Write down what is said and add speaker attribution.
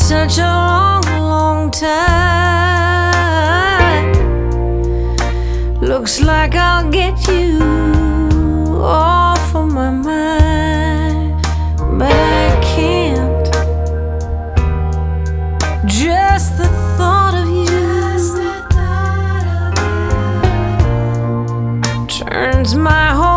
Speaker 1: such a long, long time. Looks like I'll get you off of my mind, but I can't. Just the thought of you turns my heart